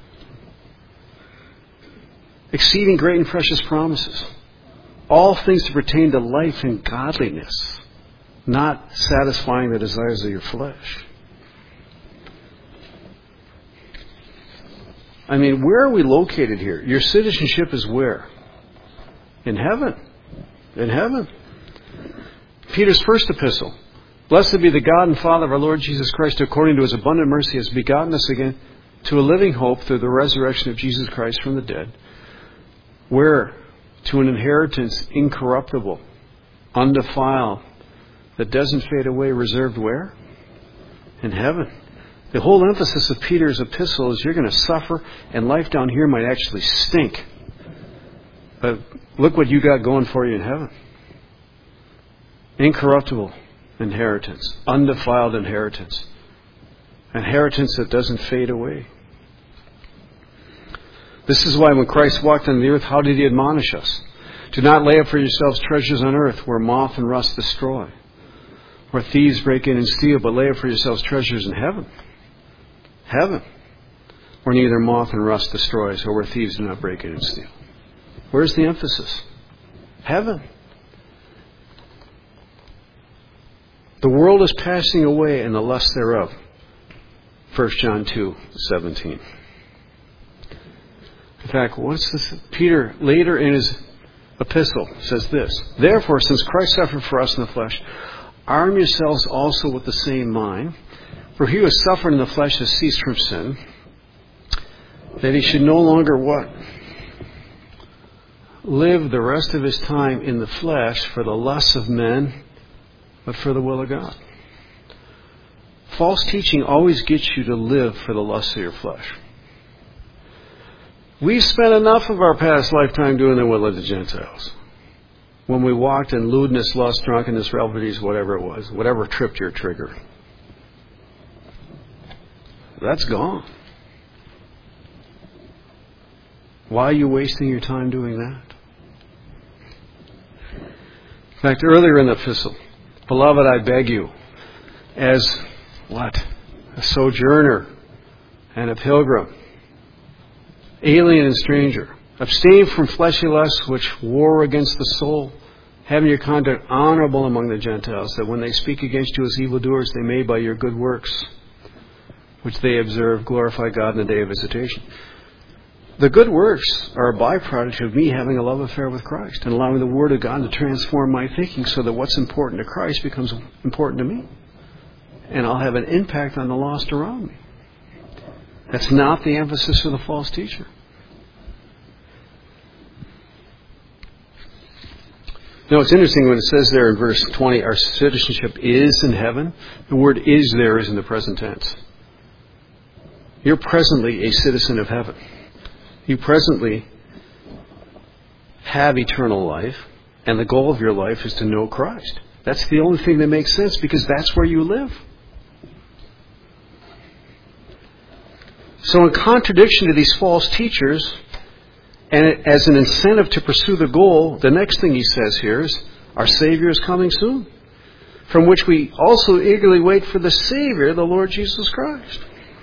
Exceeding great and precious promises. All things that pertain to life and godliness, not satisfying the desires of your flesh. I mean, where are we located here? Your citizenship is where? In heaven. In heaven. Peter's first epistle. Blessed be the God and Father of our Lord Jesus Christ, who according to His abundant mercy has begotten us again to a living hope through the resurrection of Jesus Christ from the dead. Where? To an inheritance incorruptible, undefiled, that doesn't fade away, reserved where? In heaven. The whole emphasis of Peter's epistle is you're going to suffer, and life down here might actually stink. But look what you got going for you in heaven. Incorruptible inheritance, undefiled inheritance, inheritance that doesn't fade away. This is why when Christ walked on the earth, how did He admonish us? Do not lay up for yourselves treasures on earth where moth and rust destroy, where thieves break in and steal, but lay up for yourselves treasures in heaven. Heaven, where neither moth and rust destroys, or where thieves do not break in and steal. Where's the emphasis? Heaven. The world is passing away and the lust thereof. 1 John 2:17. In fact, what's this? Peter, later in his epistle, says this. Therefore, since Christ suffered for us in the flesh, arm yourselves also with the same mind. For he who has suffered in the flesh has ceased from sin, that he should no longer what? Live the rest of his time in the flesh for the lusts of men, but for the will of God. False teaching always gets you to live for the lusts of your flesh. We've spent enough of our past lifetime doing the will of the Gentiles. When we walked in lewdness, lust, drunkenness, revelries, whatever it was, whatever tripped your trigger. That's gone. Why are you wasting your time doing that? In fact, earlier in the epistle, beloved, I beg you, as what? A sojourner and a pilgrim. Alien and stranger. Abstain from fleshly lusts which war against the soul. Having your conduct honorable among the Gentiles, that when they speak against you as evildoers, they may by your good works, which they observe, glorify God in the day of visitation. The good works are a byproduct of me having a love affair with Christ and allowing the Word of God to transform my thinking so that what's important to Christ becomes important to me. And I'll have an impact on the lost around me. That's not the emphasis of the false teacher. Now, it's interesting when it says there in verse 20, our citizenship is in heaven. The word is there is in the present tense. You're presently a citizen of heaven. You presently have eternal life, and the goal of your life is to know Christ. That's the only thing that makes sense, because that's where you live. So in contradiction to these false teachers, and as an incentive to pursue the goal, the next thing he says here is, our Savior is coming soon, from which we also eagerly wait for the Savior, the Lord Jesus Christ.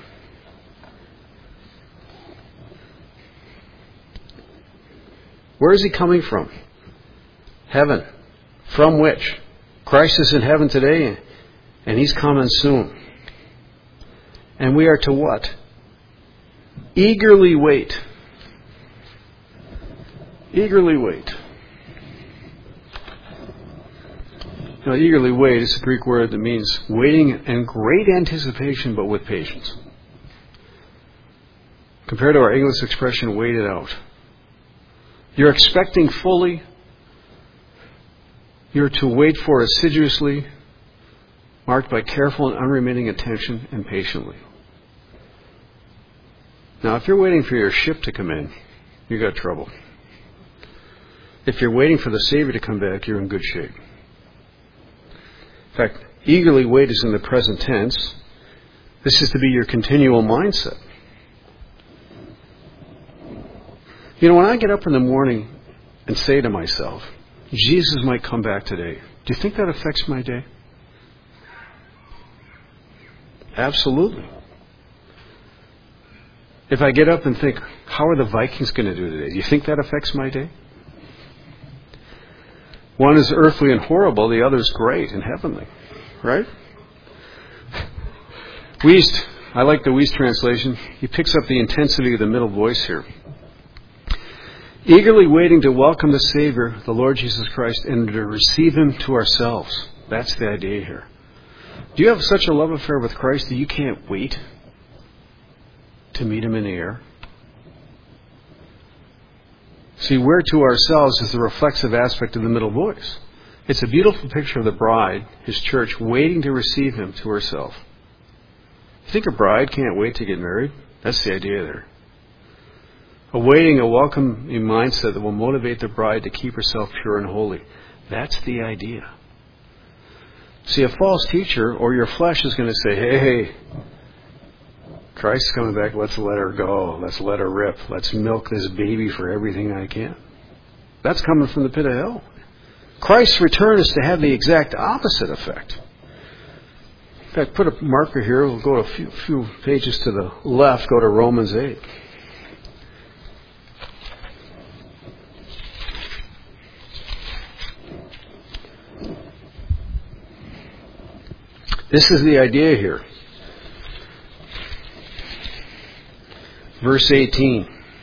Where is he coming from? Heaven. From which? Christ is in heaven today, and he's coming soon. And we are to what? Eagerly wait. Eagerly wait. Now, eagerly wait is a Greek word that means waiting in great anticipation, but with patience. Compared to our English expression, wait it out. You're expecting fully. You're to wait for assiduously, marked by careful and unremitting attention and patiently. Now, if you're waiting for your ship to come in, you got trouble. If you're waiting for the Savior to come back, you're in good shape. In fact, eagerly wait is in the present tense. This is to be your continual mindset. You know, when I get up in the morning and say to myself, Jesus might come back today, do you think that affects my day? Absolutely. If I get up and think, how are the Vikings going to do today? Do you think that affects my day? One is earthly and horrible, the other is great and heavenly. Right? Wiest, I like the Wiest translation. He picks up the intensity of the middle voice here. Eagerly waiting to welcome the Savior, the Lord Jesus Christ, and to receive him to ourselves. That's the idea here. Do you have such a love affair with Christ that you can't wait to meet him in the air? See, we're to ourselves is the reflexive aspect of the middle voice. It's a beautiful picture of the bride, his church, waiting to receive him to herself. You think a bride can't wait to get married? That's the idea there. Awaiting a welcoming mindset that will motivate the bride to keep herself pure and holy. That's the idea. See, a false teacher or your flesh is going to say, hey, Christ's coming back, let's let her go. Let's let her rip. Let's milk this baby for everything I can. That's coming from the pit of hell. Christ's return is to have the exact opposite effect. In fact, put a marker here. We'll go a few pages to the left. Go to Romans 8. This is the idea here. Verse 18.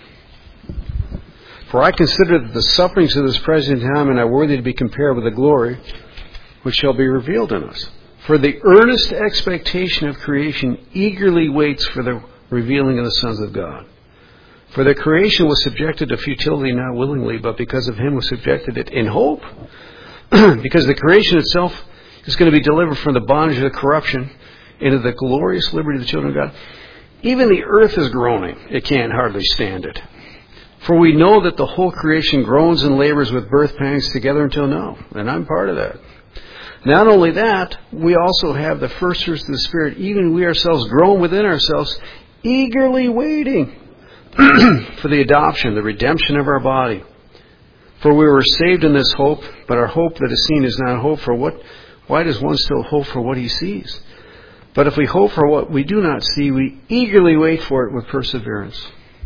For I consider that the sufferings of this present time are not worthy to be compared with the glory which shall be revealed in us. For the earnest expectation of creation eagerly waits for the revealing of the sons of God. For the creation was subjected to futility not willingly, but because of him who subjected it in hope. Because the creation itself is going to be delivered from the bondage of corruption into the glorious liberty of the children of God. Even the earth is groaning. It can't hardly stand it. For we know that the whole creation groans and labors with birth pangs together until now. And I'm part of that. Not only that, we also have the first fruits of the Spirit. Even we ourselves groan within ourselves, eagerly waiting for the adoption, the redemption of our body. For we were saved in this hope, but our hope that is seen is not hope for what. Why does one still hope for what he sees? But if we hope for what we do not see, we eagerly wait for it with perseverance.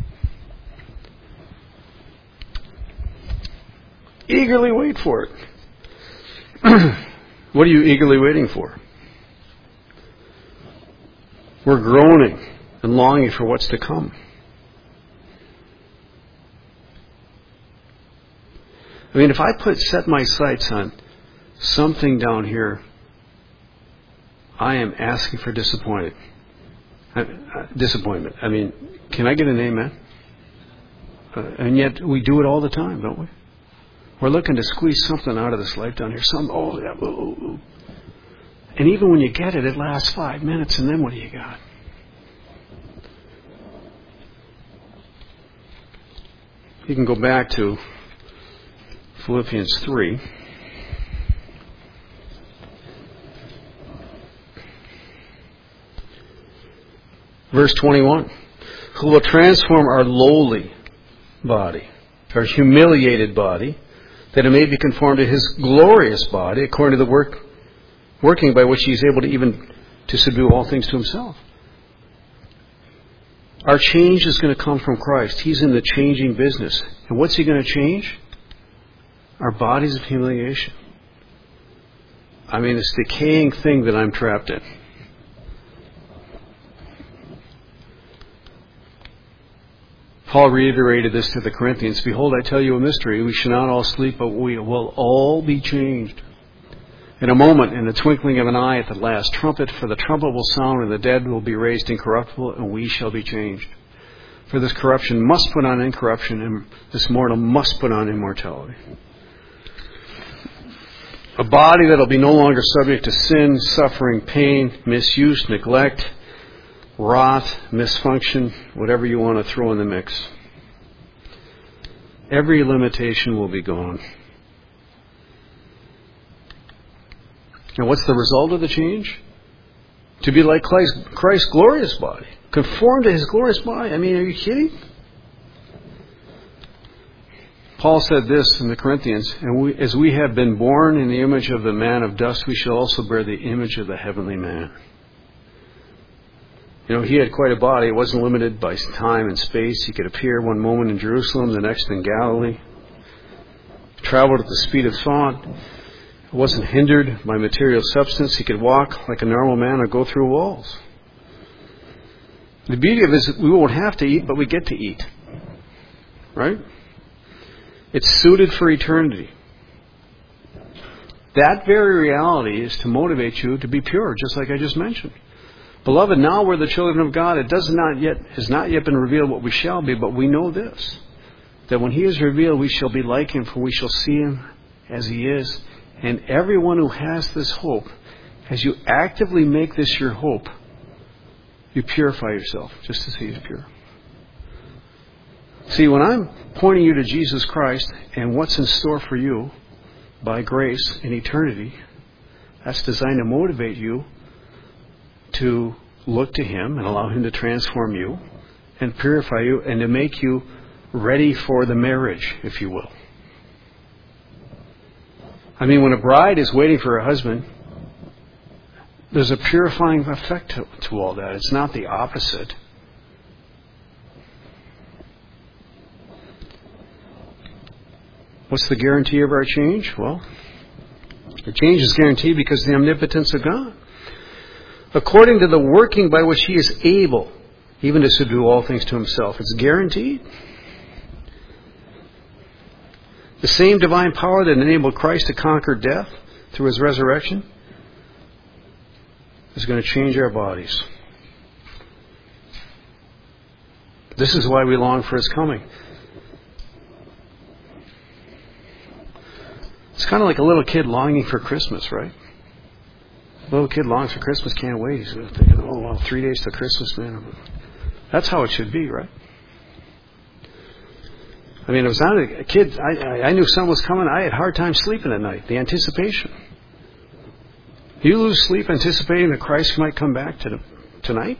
Eagerly wait for it. What are you eagerly waiting for? We're groaning and longing for what's to come. I mean, if I set my sights on something down here, I am asking for disappointment. I mean, can I get an amen? And yet we do it all the time, don't we? We're looking to squeeze something out of this life down here. And even when you get it, it lasts 5 minutes, and then what do you got? You can go back to Philippians 3. Verse 21. Who will transform our lowly body, our humiliated body, that it may be conformed to His glorious body, according to the working by which He is able to even to subdue all things to Himself. Our change is going to come from Christ. He's in the changing business. And what's He going to change? Our bodies of humiliation. I mean, this decaying thing that I'm trapped in. Paul reiterated this to the Corinthians. Behold, I tell you a mystery. We shall not all sleep, but we will all be changed. In a moment, in the twinkling of an eye, at the last trumpet, for the trumpet will sound, and the dead will be raised incorruptible, and we shall be changed. For this corruption must put on incorruption, and this mortal must put on immortality. A body that will be no longer subject to sin, suffering, pain, misuse, neglect, rot, misfunction, whatever you want to throw in the mix. Every limitation will be gone. And what's the result of the change? To be like Christ's glorious body. Conform to His glorious body. I mean, are you kidding? Paul said this in the Corinthians, and as we have been born in the image of the man of dust, we shall also bear the image of the heavenly man. You know, He had quite a body. It wasn't limited by time and space. He could appear one moment in Jerusalem, the next in Galilee. Traveled at the speed of thought. Wasn't hindered by material substance. He could walk like a normal man or go through walls. The beauty of it is we won't have to eat, but we get to eat. Right? It's suited for eternity. That very reality is to motivate you to be pure, just like I just mentioned. Beloved, now we're the children of God. It has not yet been revealed what we shall be, but we know this, that when He is revealed, we shall be like Him, for we shall see Him as He is. And everyone who has this hope, as you actively make this your hope, you purify yourself just as He is pure. See, when I'm pointing you to Jesus Christ and what's in store for you by grace in eternity, that's designed to motivate you to look to Him and allow Him to transform you and purify you and to make you ready for the marriage, if you will. I mean, when a bride is waiting for her husband, there's a purifying effect to all that. It's not the opposite. What's the guarantee of our change? Well, the change is guaranteed because of the omnipotence of God. According to the working by which He is able, even to subdue all things to Himself. It's guaranteed. The same divine power that enabled Christ to conquer death through His resurrection is going to change our bodies. This is why we long for His coming. It's kind of like a little kid longing for Christmas, right? A little kid longs for Christmas, can't wait. He's thinking, 3 days to Christmas, man. That's how it should be, right? I mean, I was not a kid. I knew someone was coming. I had a hard time sleeping at night. The anticipation. You lose sleep anticipating that Christ might come back tonight?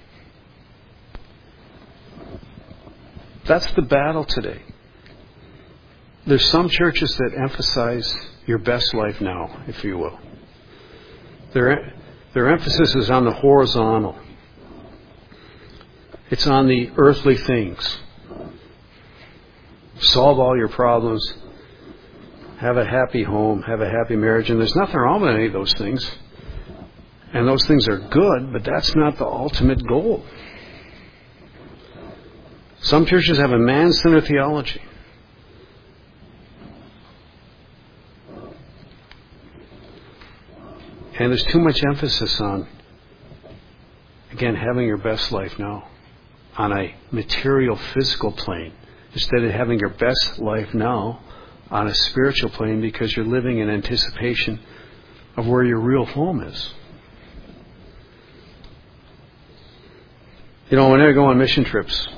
That's the battle today. There's some churches that emphasize your best life now, if you will. Their emphasis is on the horizontal. It's on the earthly things. Solve all your problems. Have a happy home. Have a happy marriage. And there's nothing wrong with any of those things. And those things are good, but that's not the ultimate goal. Some churches have a man-centered theology. And there's too much emphasis on, again, having your best life now on a material, physical plane, instead of having your best life now on a spiritual plane, because you're living in anticipation of where your real home is. You know, when I go on mission trips,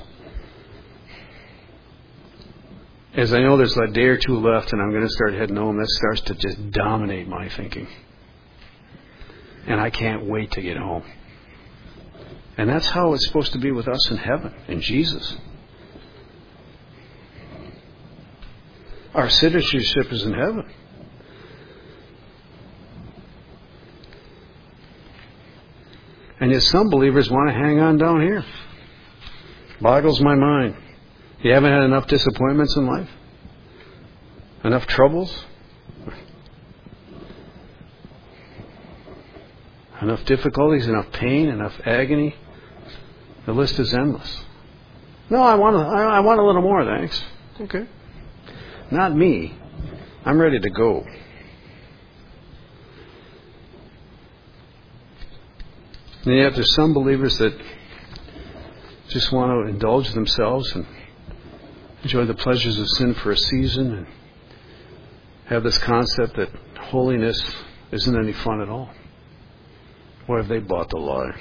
as I know there's a day or two left and I'm going to start heading home, that starts to just dominate my thinking. And I can't wait to get home. And that's how it's supposed to be with us in heaven, in Jesus. Our citizenship is in heaven. And yet some believers want to hang on down here. Boggles my mind. You haven't had enough disappointments in life? Enough troubles? Enough difficulties, enough pain, enough agony? The list is endless. No, I want a little more, thanks. Okay. Not me. I'm ready to go. And yet there's some believers that just want to indulge themselves and enjoy the pleasures of sin for a season and have this concept that holiness isn't any fun at all. What have they bought the lie?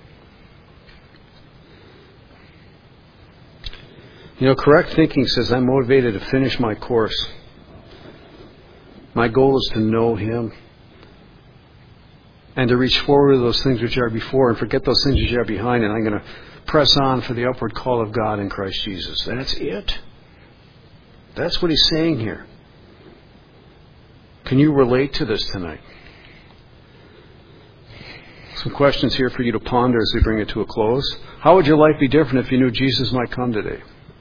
You know, correct thinking says I'm motivated to finish my course. My goal is to know Him and to reach forward to those things which are before and forget those things which are behind, and I'm going to press on for the upward call of God in Christ Jesus. That's it. That's what He's saying here. Can you relate to this tonight? Some questions here for you to ponder as we bring it to a close. How would your life be different if you knew Jesus might come today?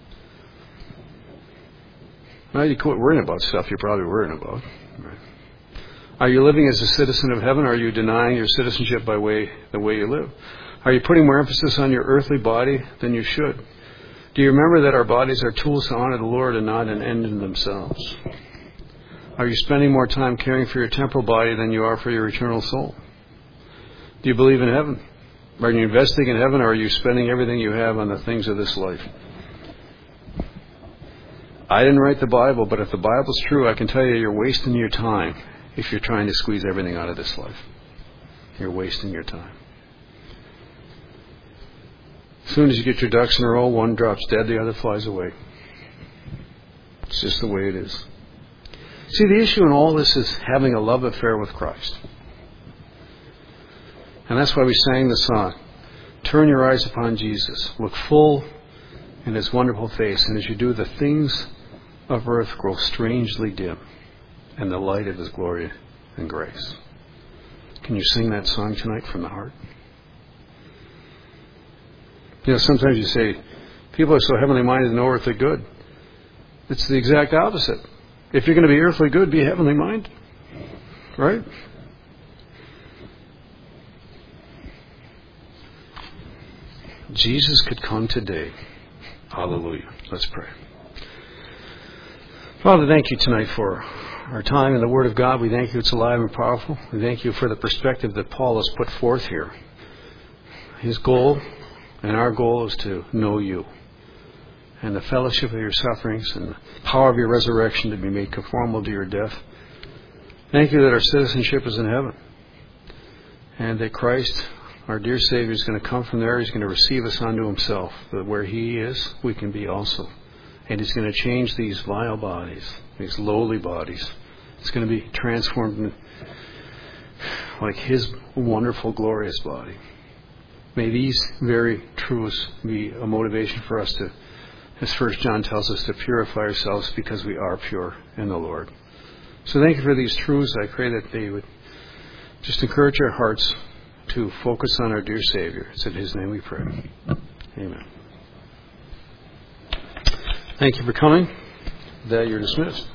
Well, you quit worrying about stuff you're probably worrying about. Right. Are you living as a citizen of heaven, or are you denying your citizenship by the way you live? Are you putting more emphasis on your earthly body than you should? Do you remember that our bodies are tools to honor the Lord and not an end in themselves? Are you spending more time caring for your temporal body than you are for your eternal soul? Do you believe in heaven? Are you investing in heaven, or are you spending everything you have on the things of this life? I didn't write the Bible, but if the Bible's true, I can tell you you're wasting your time if you're trying to squeeze everything out of this life. You're wasting your time. As soon as you get your ducks in a row, one drops dead, the other flies away. It's just the way it is. See, the issue in all this is having a love affair with Christ. And that's why we sang the song, turn your eyes upon Jesus. Look full in His wonderful face. And as you do, the things of earth grow strangely dim in the light of His glory and grace. Can you sing that song tonight from the heart? You know, sometimes you say, people are so heavenly minded and no earthly good. It's the exact opposite. If you're going to be earthly good, be heavenly minded. Right? Jesus could come today. Hallelujah. Let's pray. Father, thank you tonight for our time in the Word of God. We thank you it's alive and powerful. We thank you for the perspective that Paul has put forth here. His goal and our goal is to know you and the fellowship of your sufferings and the power of your resurrection to be made conformable to your death. Thank you that our citizenship is in heaven and that Christ, our dear Savior, is going to come from there. He's going to receive us unto Himself, that where He is, we can be also. And He's going to change these vile bodies, these lowly bodies. It's going to be transformed like His wonderful, glorious body. May these very truths be a motivation for us to, as 1 John tells us, to purify ourselves because we are pure in the Lord. So thank you for these truths. I pray that they would just encourage our hearts to focus on our dear Savior. It's in His name we pray. Amen. Thank you for coming. With that, you're dismissed.